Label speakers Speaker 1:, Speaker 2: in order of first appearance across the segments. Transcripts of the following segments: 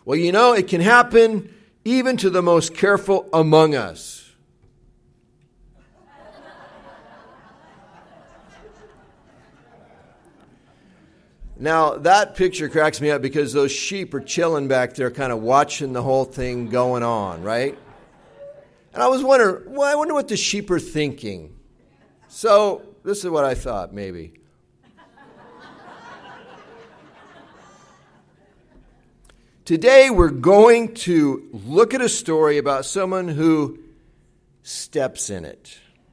Speaker 1: Well, you know, it can happen even to the most careful among us. Now, that picture cracks me up because those sheep are chilling back there kind of watching the whole thing going on, right? And I was wondering, well, I wonder what the sheep are thinking. So, this is what I thought, maybe. Today, we're going to look at a story about someone who steps in it.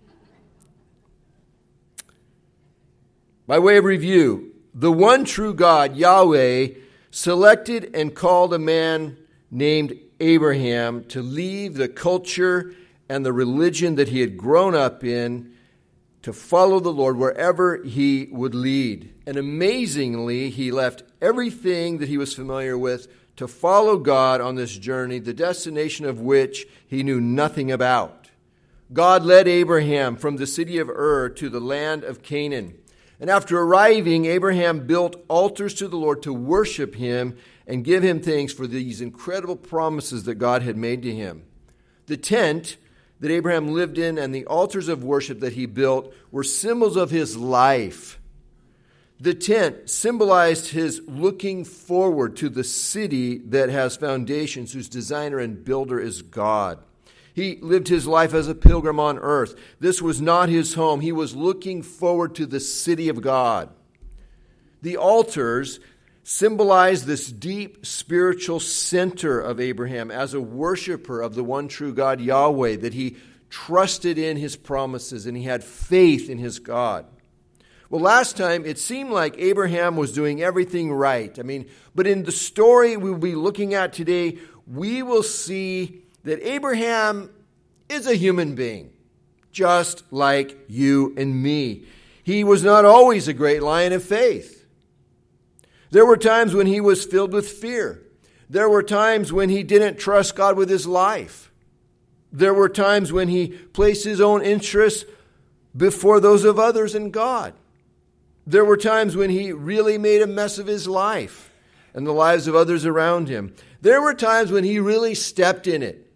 Speaker 1: By way of review, the one true God, Yahweh, selected and called a man named Abraham to leave the culture and the religion that he had grown up in to follow the Lord wherever he would lead. And amazingly, he left everything that he was familiar with to follow God on this journey, the destination of which he knew nothing about. God led Abraham from the city of Ur to the land of Canaan. And after arriving, Abraham built altars to the Lord to worship him and give him thanks for these incredible promises that God had made to him. The tent that Abraham lived in and the altars of worship that he built were symbols of his life. The tent symbolized his looking forward to the city that has foundations, whose designer and builder is God. He lived his life as a pilgrim on earth. This was not his home. He was looking forward to the city of God. The altars symbolize this deep spiritual center of Abraham as a worshiper of the one true God, Yahweh, that he trusted in his promises and he had faith in his God. Well, last time it seemed like Abraham was doing everything right. But in the story we'll be looking at today, we will see that Abraham is a human being, just like you and me. He was not always a great lion of faith. There were times when he was filled with fear. There were times when he didn't trust God with his life. There were times when he placed his own interests before those of others and God. There were times when he really made a mess of his life and the lives of others around him. There were times when he really stepped in it.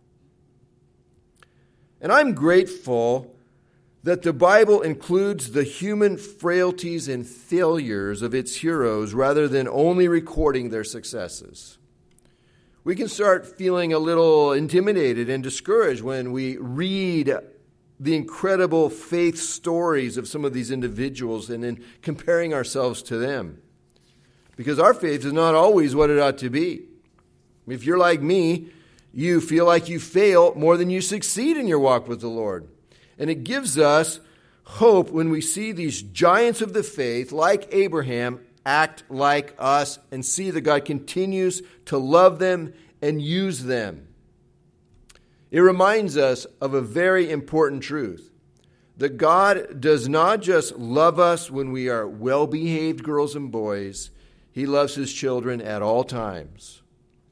Speaker 1: And I'm grateful that the Bible includes the human frailties and failures of its heroes rather than only recording their successes. We can start feeling a little intimidated and discouraged when we read the incredible faith stories of some of these individuals and then comparing ourselves to them. Because our faith is not always what it ought to be. If you're like me, you feel like you fail more than you succeed in your walk with the Lord. And it gives us hope when we see these giants of the faith, like Abraham, act like us and see that God continues to love them and use them. It reminds us of a very important truth, that God does not just love us when we are well-behaved girls and boys. He loves his children at all times.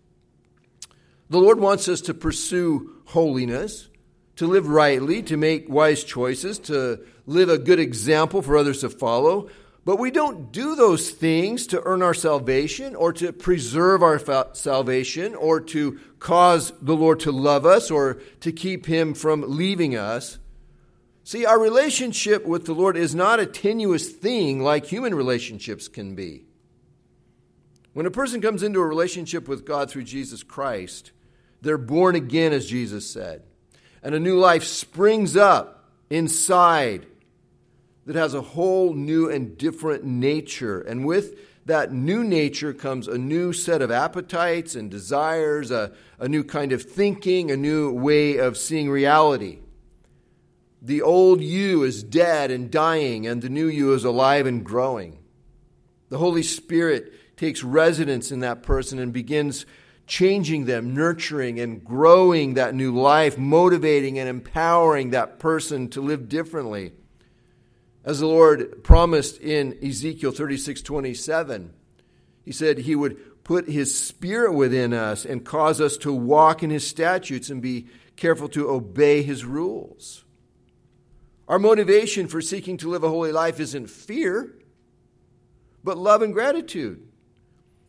Speaker 1: The Lord wants us to pursue holiness, to live rightly, to make wise choices, to live a good example for others to follow. But we don't do those things to earn our salvation or to preserve our salvation or to cause the Lord to love us or to keep him from leaving us. See, our relationship with the Lord is not a tenuous thing like human relationships can be. When a person comes into a relationship with God through Jesus Christ, they're born again, as Jesus said. And a new life springs up inside that has a whole new and different nature. And with that new nature comes a new set of appetites and desires, a new kind of thinking, a new way of seeing reality. The old you is dead and dying, and the new you is alive and growing. The Holy Spirit takes residence in that person and begins changing them, nurturing and growing that new life, motivating and empowering that person to live differently. As the Lord promised in Ezekiel 36:27, he said he would put his spirit within us and cause us to walk in his statutes and be careful to obey his rules. Our motivation for seeking to live a holy life isn't fear, but love and gratitude.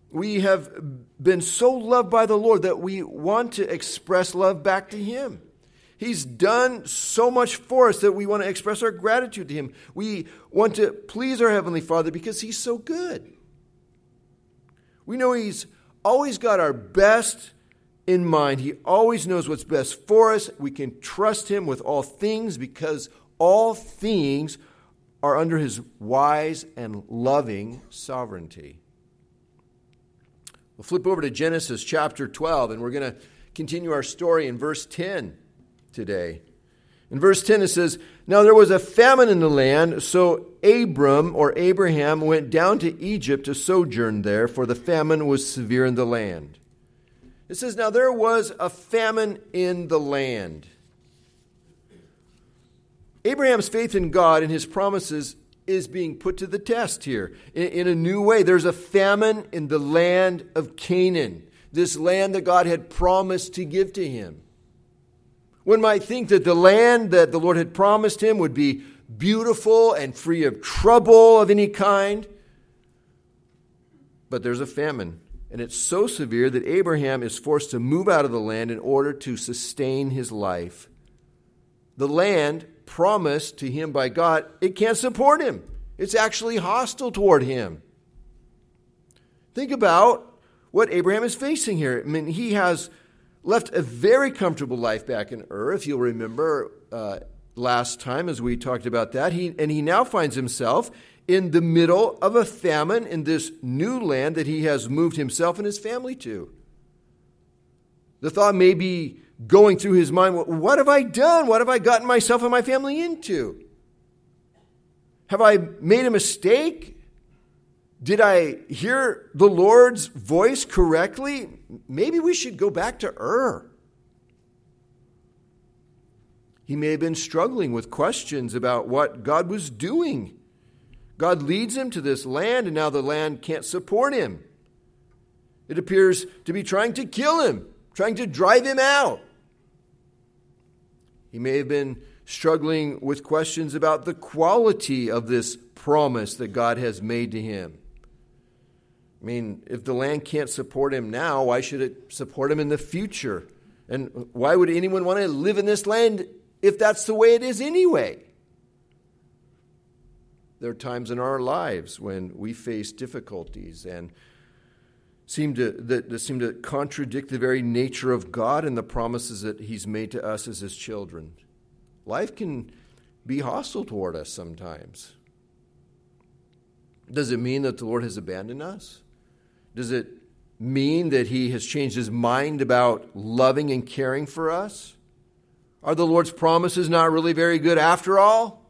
Speaker 1: We have been so loved by the Lord that we want to express love back to Him. He's done so much for us that we want to express our gratitude to Him. We want to please our Heavenly Father because He's so good. We know He's always got our best in mind. He always knows what's best for us. We can trust Him with all things because all things are under His wise and loving sovereignty. We'll flip over to Genesis chapter 12, and we're going to continue our story in verse 10 today. In verse 10 it says, "Now there was a famine in the land, so Abraham went down to Egypt to sojourn there, for the famine was severe in the land." It says, now there was a famine in the land. Abraham's faith in God and His promises is being put to the test here in a new way. There's a famine in the land of Canaan, this land that God had promised to give to him. One might think that the land that the Lord had promised him would be beautiful and free of trouble of any kind. But there's a famine, and it's so severe that Abraham is forced to move out of the land in order to sustain his life. The land promised to him by God, it can't support him. It's actually hostile toward him. Think about what Abraham is facing here. I mean, he has left a very comfortable life back in Ur, if you'll remember last time as we talked about that. He now finds himself in the middle of a famine in this new land that he has moved himself and his family to. The thought may be going through his mind, what have I done? What have I gotten myself and my family into? Have I made a mistake? Did I hear the Lord's voice correctly? Maybe we should go back to Ur. He may have been struggling with questions about what God was doing. God leads him to this land, and now the land can't support him. It appears to be trying to kill him, trying to drive him out. He may have been struggling with questions about the quality of this promise that God has made to him. I mean, if the land can't support him now, why should it support him in the future? And why would anyone want to live in this land if that's the way it is anyway? There are times in our lives when we face difficulties and that seem to contradict the very nature of God and the promises that He's made to us as His children. Life can be hostile toward us sometimes. Does it mean that the Lord has abandoned us? Does it mean that He has changed His mind about loving and caring for us? Are the Lord's promises not really very good after all?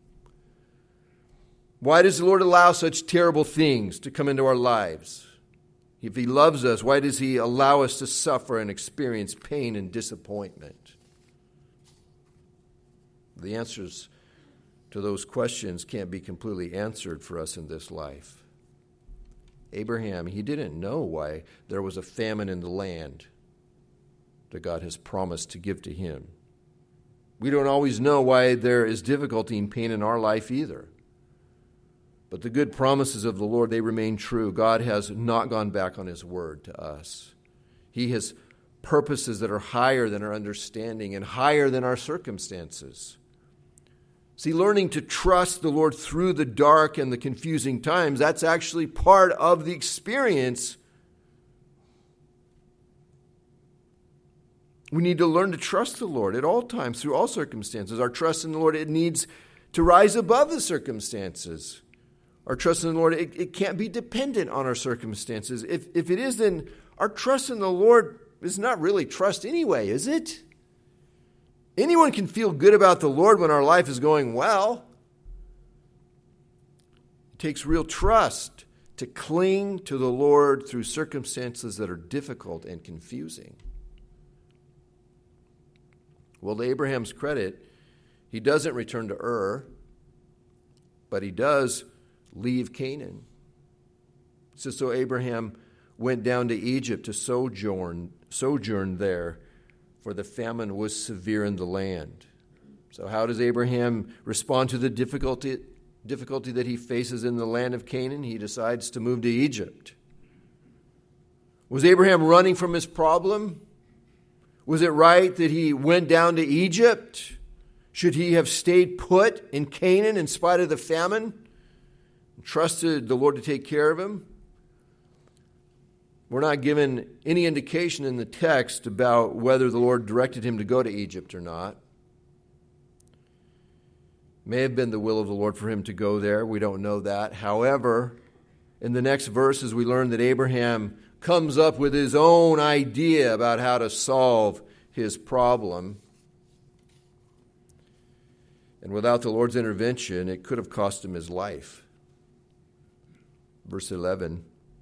Speaker 1: Why does the Lord allow such terrible things to come into our lives? If He loves us, why does He allow us to suffer and experience pain and disappointment? The answers to those questions can't be completely answered for us in this life. Abraham, he didn't know why there was a famine in the land that God has promised to give to him. We don't always know why there is difficulty and pain in our life either. But the good promises of the Lord, they remain true. God has not gone back on His word to us. He has purposes that are higher than our understanding and higher than our circumstances. See, learning to trust the Lord through the dark and the confusing times, that's actually part of the experience. We need to learn to trust the Lord at all times, through all circumstances. Our trust in the Lord, it needs to rise above the circumstances. Our trust in the Lord, it can't be dependent on our circumstances. If it is, then our trust in the Lord is not really trust anyway, is it? Anyone can feel good about the Lord when our life is going well. It takes real trust to cling to the Lord through circumstances that are difficult and confusing. Well, to Abraham's credit, he doesn't return to Ur, but he does leave Canaan. It says, so Abraham went down to Egypt to sojourn there, for the famine was severe in the land. So how does Abraham respond to the difficulty that he faces in the land of Canaan? He decides to move to Egypt. Was Abraham running from his problem? Was it right that he went down to Egypt? Should he have stayed put in Canaan in spite of the famine? Trusted the Lord to take care of him? We're not given any indication in the text about whether the Lord directed him to go to Egypt or not. May have been the will of the Lord for him to go there. We don't know that. However, in the next verses, we learn that Abraham comes up with his own idea about how to solve his problem. And without the Lord's intervention, it could have cost him his life. Verse 11.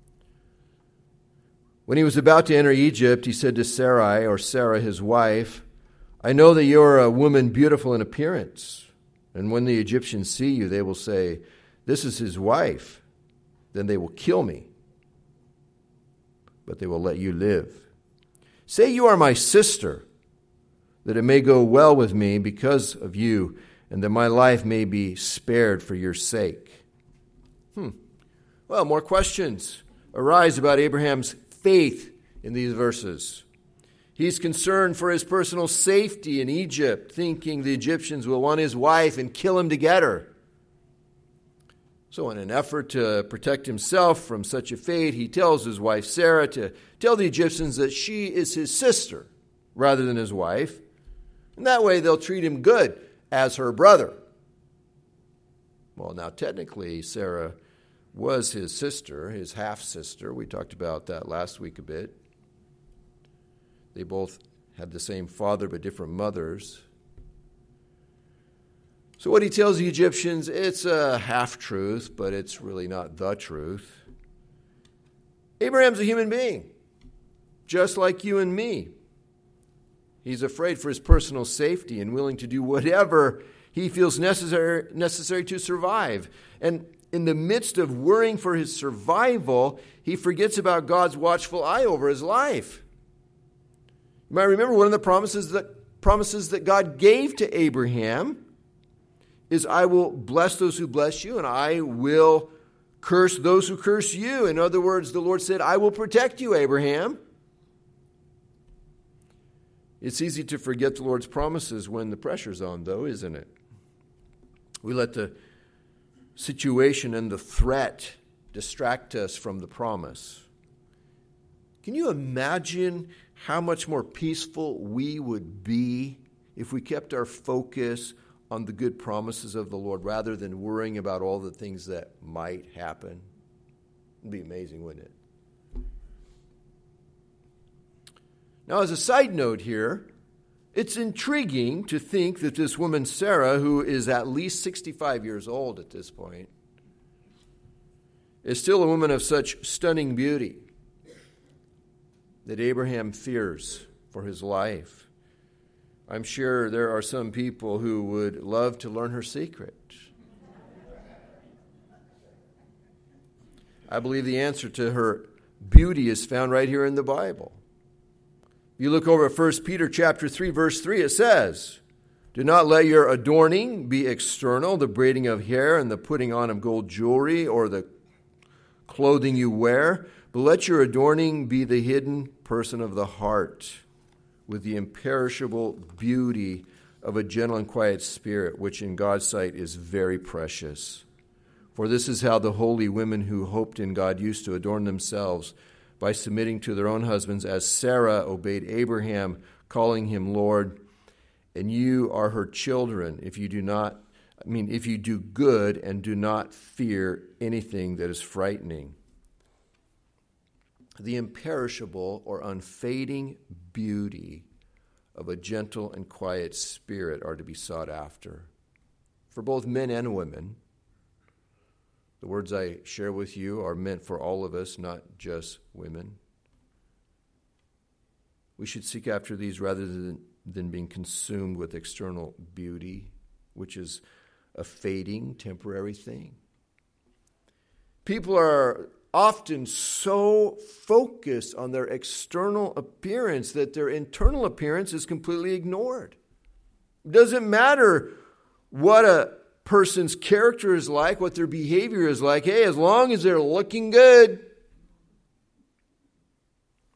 Speaker 1: When he was about to enter Egypt, he said to Sarai, or Sarah his wife, I know that you are a woman beautiful in appearance. And when the Egyptians see you, they will say, this is his wife. Then they will kill me. But they will let you live. Say you are my sister, that it may go well with me because of you, and that my life may be spared for your sake. Well, more questions arise about Abraham's faith in these verses. He's concerned for his personal safety in Egypt, thinking the Egyptians will want his wife and kill him to get her. So in an effort to protect himself from such a fate, he tells his wife Sarah to tell the Egyptians that she is his sister rather than his wife. And that way they'll treat him good as her brother. Well, now technically Sarah was his sister, his half-sister. We talked about that last week a bit. They both had the same father but different mothers. So what he tells the Egyptians, it's a half-truth, but it's really not the truth. Abraham's a human being, just like you and me. He's afraid for his personal safety and willing to do whatever he feels necessary to survive. And in the midst of worrying for his survival, he forgets about God's watchful eye over his life. You might remember one of the promises that God gave to Abraham is, I will bless those who bless you, and I will curse those who curse you. In other words, the Lord said, I will protect you, Abraham. It's easy to forget the Lord's promises when the pressure's on, though, isn't it? We let the situation and the threat distract us from the promise. Can you imagine how much more peaceful we would be if we kept our focus on the good promises of the Lord rather than worrying about all the things that might happen? It'd be amazing, wouldn't it? Now, as a side note here, it's intriguing to think that this woman Sarah, who is at least 65 years old at this point, is still a woman of such stunning beauty that Abraham fears for his life. I'm sure there are some people who would love to learn her secret. I believe the answer to her beauty is found right here in the Bible. You look over at 1 Peter chapter 3, verse 3, it says, do not let your adorning be external, the braiding of hair and the putting on of gold jewelry or the clothing you wear, but let your adorning be the hidden person of the heart with the imperishable beauty of a gentle and quiet spirit, which in God's sight is very precious. For this is how the holy women who hoped in God used to adorn themselves, by submitting to their own husbands, as Sarah obeyed Abraham, calling him Lord. And you are her children if you do good and do not fear anything that is frightening. The imperishable or unfading beauty of a gentle and quiet spirit are to be sought after for both men and women. The words I share with you are meant for all of us, not just women. We should seek after these rather than being consumed with external beauty, which is a fading, temporary thing. People are often so focused on their external appearance that their internal appearance is completely ignored. It doesn't matter what a person's character is like, what their behavior is like. Hey, as long as they're looking good.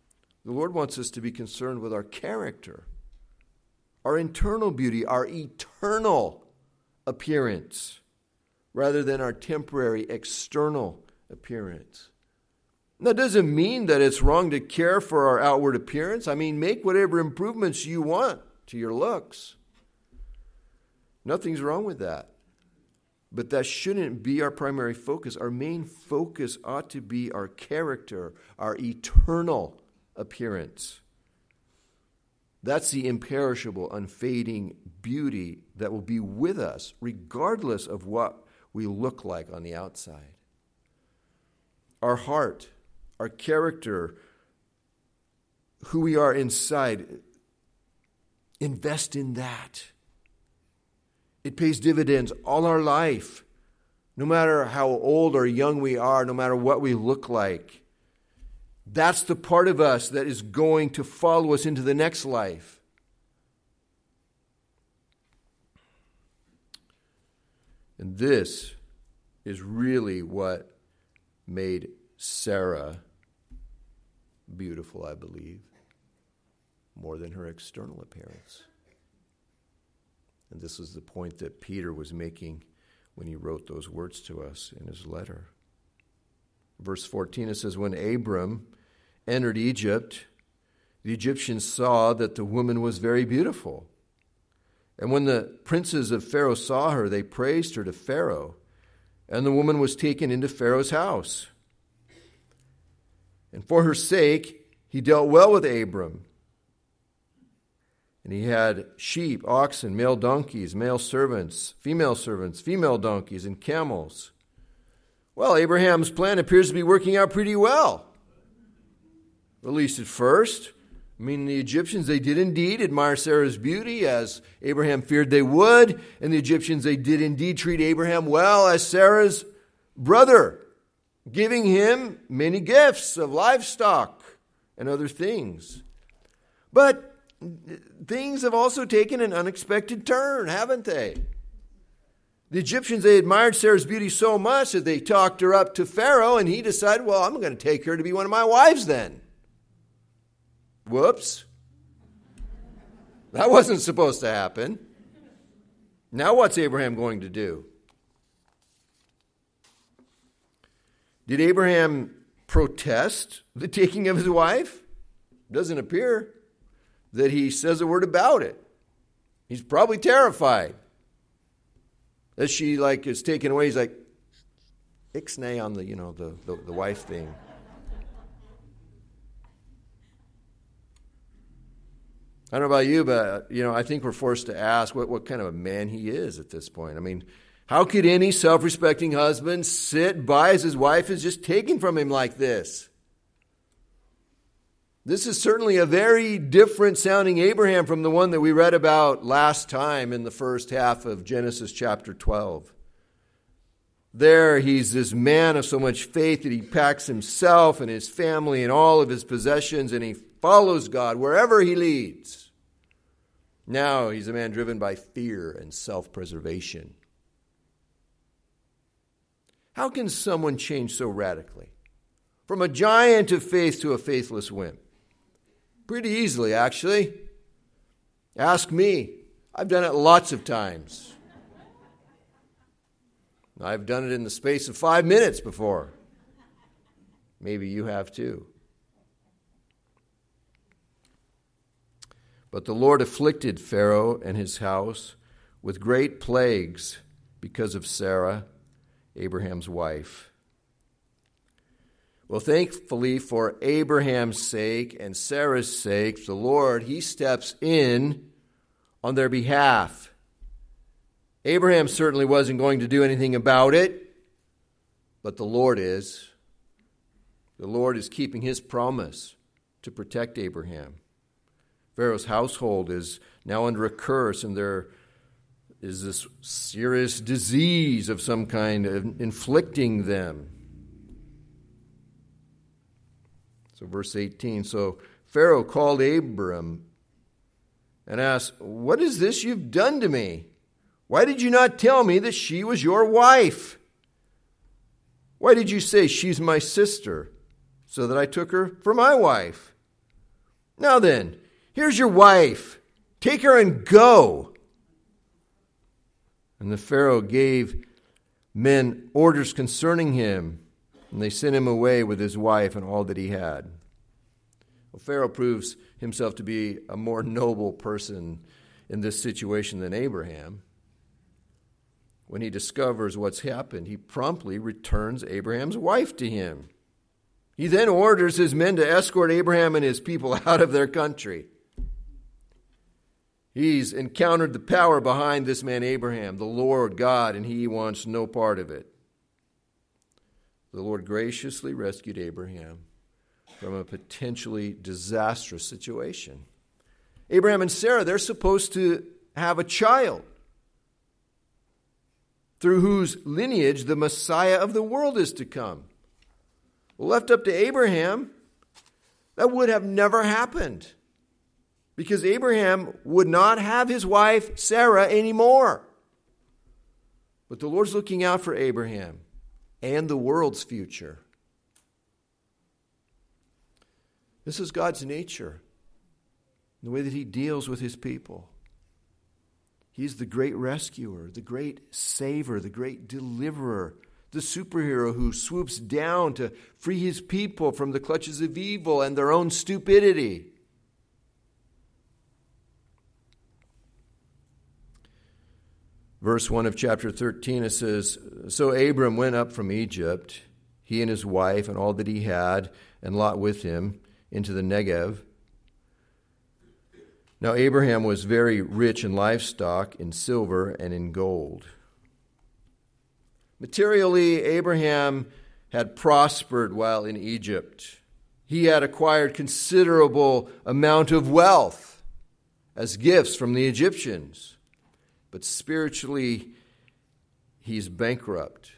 Speaker 1: The Lord wants us to be concerned with our character, our internal beauty, our eternal appearance, rather than our temporary external appearance. That doesn't mean that it's wrong to care for our outward appearance. I mean, make whatever improvements you want to your looks. Nothing's wrong with that. But that shouldn't be our primary focus. Our main focus ought to be our character, our eternal appearance. That's the imperishable, unfading beauty that will be with us, regardless of what we look like on the outside. Our heart, our character, who we are inside, invest in that. It pays dividends all our life, no matter how old or young we are, no matter what we look like. That's the part of us that is going to follow us into the next life. And this is really what made Sarah beautiful, I believe, more than her external appearance. And this is the point that Peter was making when he wrote those words to us in his letter. Verse 14, it says, when Abram entered Egypt, the Egyptians saw that the woman was very beautiful. And when the princes of Pharaoh saw her, they praised her to Pharaoh. And the woman was taken into Pharaoh's house. And for her sake, he dealt well with Abram. And he had sheep, oxen, male donkeys, male servants, female donkeys, and camels. Well, Abraham's plan appears to be working out pretty well. At least at first. I mean, the Egyptians, they did indeed admire Sarah's beauty, as Abraham feared they would. And the Egyptians, they did indeed treat Abraham well as Sarah's brother, giving him many gifts of livestock and other things. But things have also taken an unexpected turn, haven't they? The Egyptians, they admired Sarah's beauty so much that they talked her up to Pharaoh, and he decided, well, I'm going to take her to be one of my wives then. Whoops. That wasn't supposed to happen. Now what's Abraham going to do? Did Abraham protest the taking of his wife? Doesn't appear that he says a word about it. He's probably terrified. As she is taken away, he's like, ixnay on the wife thing. I don't know about you, but I think we're forced to ask what kind of a man he is at this point. I mean, how could any self-respecting husband sit by as his wife is just taken from him like this? This is certainly a very different sounding Abraham from the one that we read about last time in the first half of Genesis chapter 12. There, he's this man of so much faith that he packs himself and his family and all of his possessions, and he follows God wherever he leads. Now, he's a man driven by fear and self-preservation. How can someone change so radically? From a giant of faith to a faithless wimp? Pretty easily, actually. Ask me. I've done it lots of times. I've done it in the space of 5 minutes before. Maybe you have too. But the Lord afflicted Pharaoh and his house with great plagues because of Sarah, Abraham's wife. Well, thankfully for Abraham's sake and Sarah's sake, the Lord, he steps in on their behalf. Abraham certainly wasn't going to do anything about it, but the Lord is. The Lord is keeping his promise to protect Abraham. Pharaoh's household is now under a curse, and there is this serious disease of some kind inflicting them. So verse 18, so Pharaoh called Abram and asked, what is this you've done to me? Why did you not tell me that she was your wife? Why did you say she's my sister, so that I took her for my wife? Now then, here's your wife. Take her and go." And the Pharaoh gave men orders concerning him, and they sent him away with his wife and all that he had. Well, Pharaoh proves himself to be a more noble person in this situation than Abraham. When he discovers what's happened, he promptly returns Abraham's wife to him. He then orders his men to escort Abraham and his people out of their country. He's encountered the power behind this man Abraham, the Lord God, and he wants no part of it. The Lord graciously rescued Abraham from a potentially disastrous situation. Abraham and Sarah, they're supposed to have a child through whose lineage the Messiah of the world is to come. Left up to Abraham, that would have never happened, because Abraham would not have his wife Sarah anymore. But the Lord's looking out for Abraham and the world's future. This is God's nature, the way that he deals with his people. He's the great rescuer, the great saver, the great deliverer, the superhero who swoops down to free his people from the clutches of evil and their own stupidity. Verse 1 of chapter 13, it says, "So Abram went up from Egypt, he and his wife and all that he had, and Lot with him, into the Negev. Now Abraham was very rich in livestock, in silver, and in gold." Materially, Abraham had prospered while in Egypt. He had acquired considerable amount of wealth as gifts from the Egyptians. But spiritually, he's bankrupt.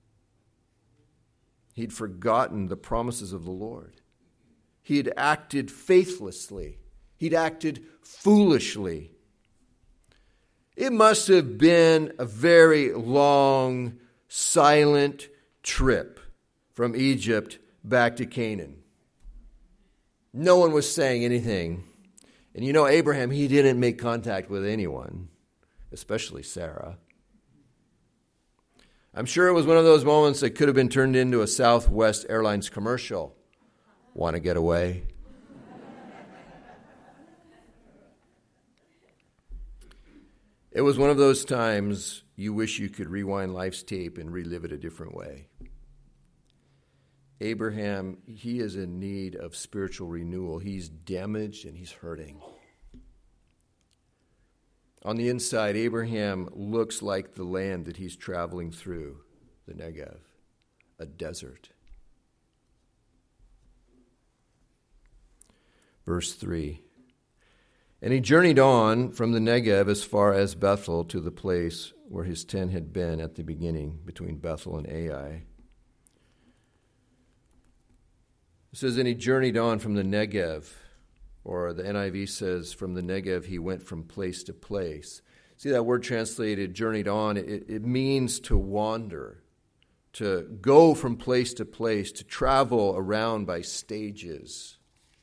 Speaker 1: He'd forgotten the promises of the Lord. He had acted faithlessly. He'd acted foolishly. It must have been a very long, silent trip from Egypt back to Canaan. No one was saying anything. And you know, Abraham, he didn't make contact with anyone, especially Sarah. I'm sure it was one of those moments that could have been turned into a Southwest Airlines commercial. Want to get away? It was one of those times you wish you could rewind life's tape and relive it a different way. Abraham, he is in need of spiritual renewal. He's damaged and he's hurting. On the inside, Abraham looks like the land that he's traveling through, the Negev, a desert. Verse 3. "And he journeyed on from the Negev as far as Bethel, to the place where his tent had been at the beginning, between Bethel and Ai." It says, "And he journeyed on from the Negev," or the NIV says, "From the Negev he went from place to place." See that word translated, journeyed on, it means to wander, to go from place to place, to travel around by stages.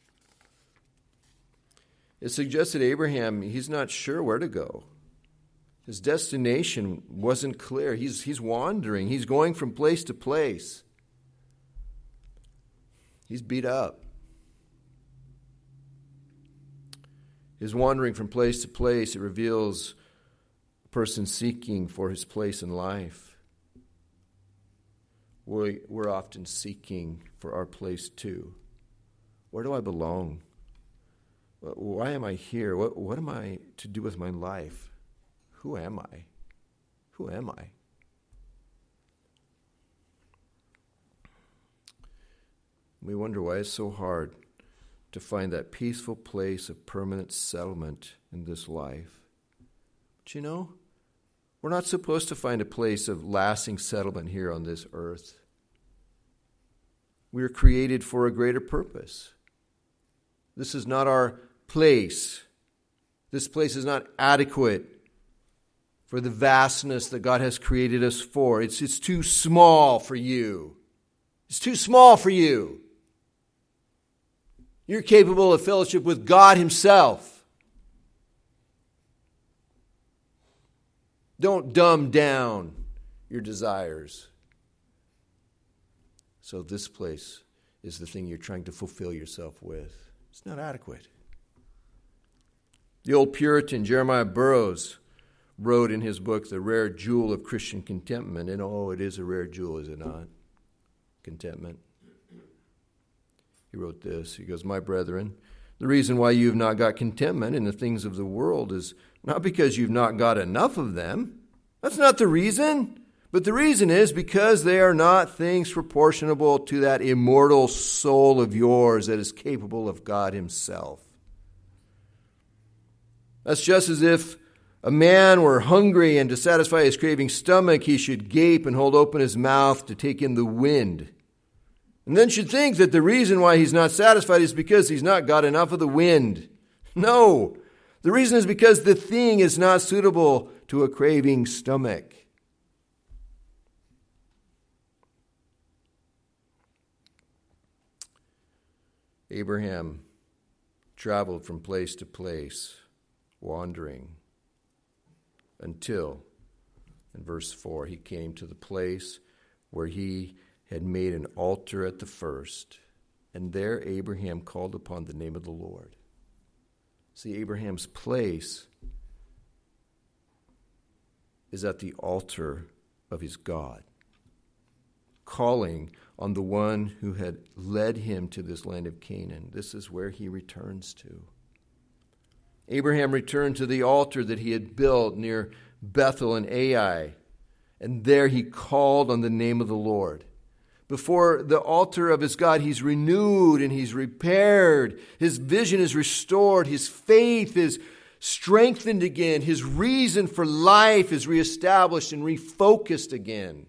Speaker 1: It suggests that Abraham, he's not sure where to go. His destination wasn't clear. He's wandering. He's going from place to place. He's beat up. His wandering from place to place, it reveals a person seeking for his place in life. We're often seeking for our place too. Where do I belong? Why am I here? What am I to do with my life? Who am I? Who am I? We wonder why it's so hard to find that peaceful place of permanent settlement in this life. But you know, we're not supposed to find a place of lasting settlement here on this earth. We are created for a greater purpose. This is not our place. This place is not adequate for the vastness that God has created us for. It's too small for you. It's too small for you. You're capable of fellowship with God Himself. Don't dumb down your desires. So this place is the thing you're trying to fulfill yourself with. It's not adequate. The old Puritan Jeremiah Burroughs wrote in his book, The Rare Jewel of Christian Contentment, and oh, it is a rare jewel, is it not? Contentment. He wrote this. He goes, "My brethren, the reason why you have not got contentment in the things of the world is not because you've not got enough of them. That's not the reason. But the reason is because they are not things proportionable to that immortal soul of yours that is capable of God Himself." That's just as if a man were hungry and to satisfy his craving stomach, he should gape and hold open his mouth to take in the wind. And then should think that the reason why he's not satisfied is because he's not got enough of the wind. No, the reason is because the thing is not suitable to a craving stomach. Abraham traveled from place to place, wandering, until, in verse 4, he came to the place where he had made an altar at the first, and there Abraham called upon the name of the Lord. See, Abraham's place is at the altar of his God, calling on the one who had led him to this land of Canaan. This is where he returns to. Abraham returned to the altar that he had built near Bethel and Ai, and there he called on the name of the Lord. Before the altar of his God, he's renewed and he's repaired. His vision is restored. His faith is strengthened again. His reason for life is reestablished and refocused again.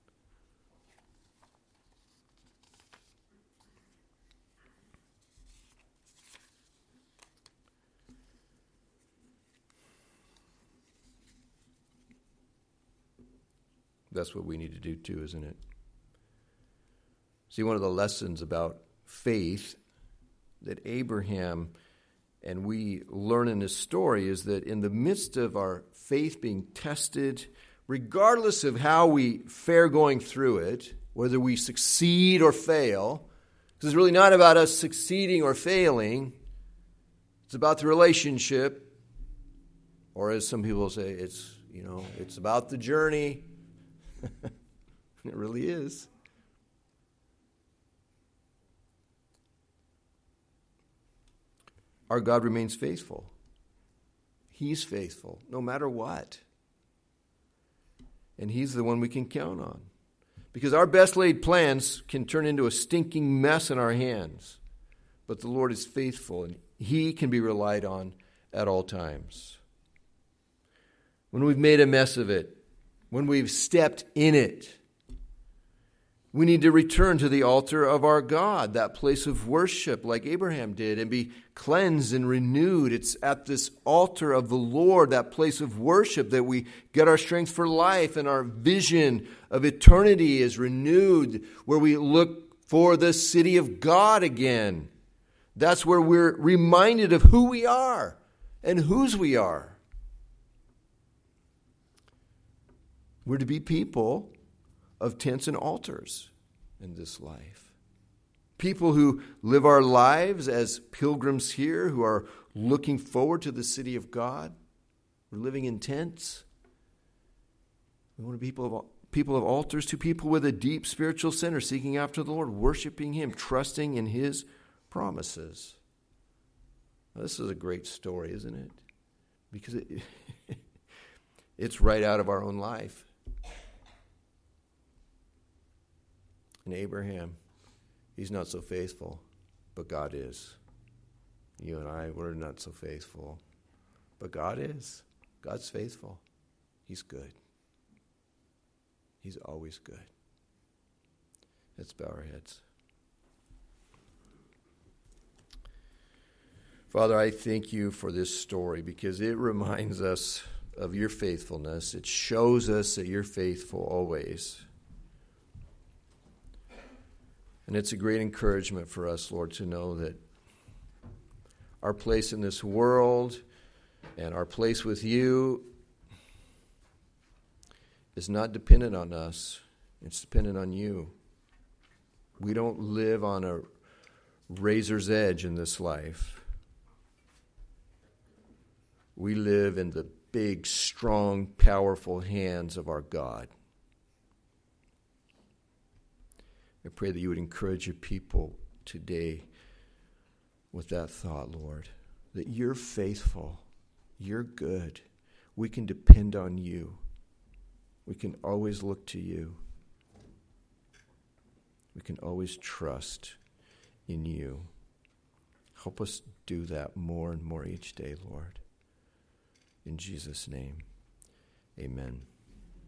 Speaker 1: That's what we need to do too, isn't it? See, one of the lessons about faith that Abraham and we learn in this story is that in the midst of our faith being tested, regardless of how we fare going through it, whether we succeed or fail, because it's really not about us succeeding or failing, it's about the relationship, or as some people say, it's about the journey. It really is. Our God remains faithful. He's faithful no matter what. And He's the one we can count on. Because our best laid plans can turn into a stinking mess in our hands. But the Lord is faithful and He can be relied on at all times. When we've made a mess of it, when we've stepped in it, we need to return to the altar of our God, that place of worship like Abraham did, and be cleansed and renewed. It's at this altar of the Lord, that place of worship, that we get our strength for life and our vision of eternity is renewed, where we look for the city of God again. That's where we're reminded of who we are and whose we are. We're to be people of tents and altars in this life. People who live our lives as pilgrims here, who are looking forward to the city of God. We're living in tents. We want to be people of altars, to people with a deep spiritual center, seeking after the Lord, worshiping Him, trusting in His promises. Now, this is a great story, isn't it? Because it's right out of our own life. And Abraham, he's not so faithful, but God is. You and I, we're not so faithful, but God is. God's faithful. He's good. He's always good. Let's bow our heads. Father, I thank You for this story because it reminds us of Your faithfulness. It shows us that You're faithful always. And it's a great encouragement for us, Lord, to know that our place in this world and our place with you is not dependent on us. It's dependent on you. We don't live on a razor's edge in this life. We live in the big, strong, powerful hands of our God. I pray that you would encourage your people today with that thought, Lord, that you're faithful, you're good. We can depend on you. We can always look to you. We can always trust in you. Help us do that more and more each day, Lord. In Jesus' name, amen.